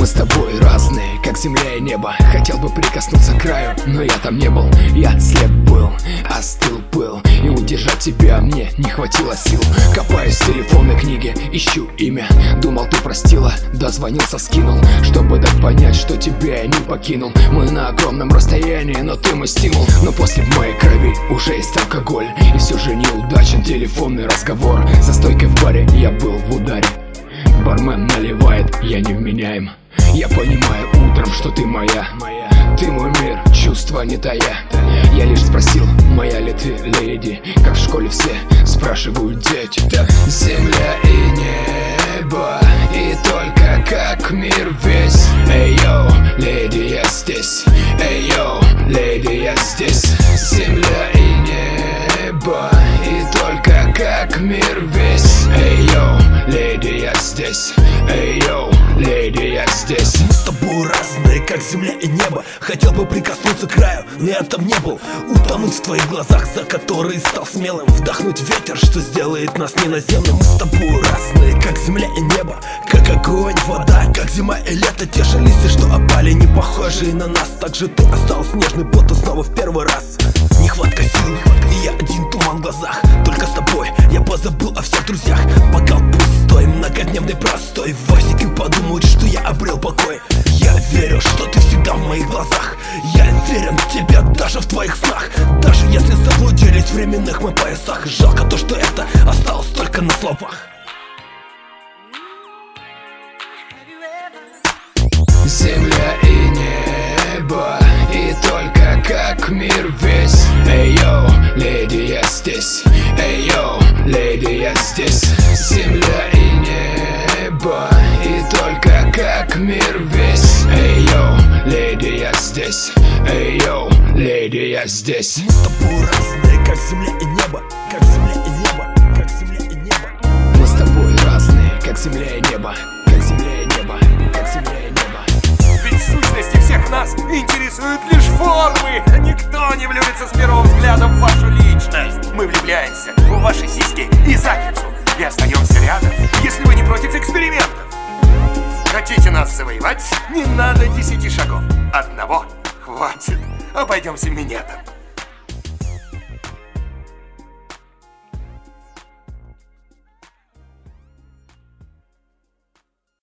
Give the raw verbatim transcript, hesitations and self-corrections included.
Мы с тобой разные, как земля и небо. Хотел бы прикоснуться к краю, но я там не был. Я слеп был, остыл был, и удержать тебя мне не хватило сил. Копаюсь в телефонной книге, ищу имя. Думал, ты простила, дозвонился, скинул, чтобы дать понять, что тебя я не покинул. Мы на огромном расстоянии, но ты мой стимул. Но после в моей крови уже есть алкоголь, и все же неудачен телефонный разговор. За стойкой в баре я был в ударе. Бармен наливает, я невменяем. Я понимаю утром, что ты моя. Ты мой мир, чувства не тая. Я лишь спросил, моя ли ты, леди? Как в школе все спрашивают дети. Земля и небо, и только как мир весь. Эй, йоу, леди, я здесь. Эй, йоу, леди, я здесь. Земля и небо, и только как мир весь. Эй, йоу, леди, я здесь. Эй, йоу, леди, я здесь. Мы с тобой разные, как земля и небо. Хотел бы прикоснуться к краю, но я там не был. Утонуть в твоих глазах, за которые стал смелым. Вдохнуть ветер, что сделает нас неназемным. Мы с тобой разные, как земля и небо. Как огонь, вода, как зима и лето. Те же листья, что опали, не похожие на нас. Так же ты остался нежный, будто снова в первый раз. Нехватка сил, и я один, туман в глазах. Только с тобой я позабыл о всех друзьях. Бокал пустой, многодневный простой. Васики подумают, что я обрел покой. Я верю, что ты всегда в моих глазах. Я верен в тебя даже в твоих снах. Даже если заблудились в временных мы поясах. Жалко то, что это осталось только на словах. Земля и небо, и только как мир весь. Эй, йоу, леди, я здесь. Эй, йоу, леди, я здесь. Земля и небо, и только как мир весь. Эй, йоу, леди, я здесь. Эй, йоу, леди, я здесь. Мы с тобой разные, как земля и небо. Как земля и небо, как земля и небо. Мы с тобой разные, как земля и небо. Как земля и небо, как земля и небо. Ведь в сущности всех нас интересуют лишь формы. Никто не влюбится с первого взгляда в вашу личность. Мы влюбляемся в ваши сиськи и задницу и остаемся рядом, если вы не против экспериментов. Хотите нас завоевать? Не надо десяти шагов. Одного хватит. Обойдемся минетом.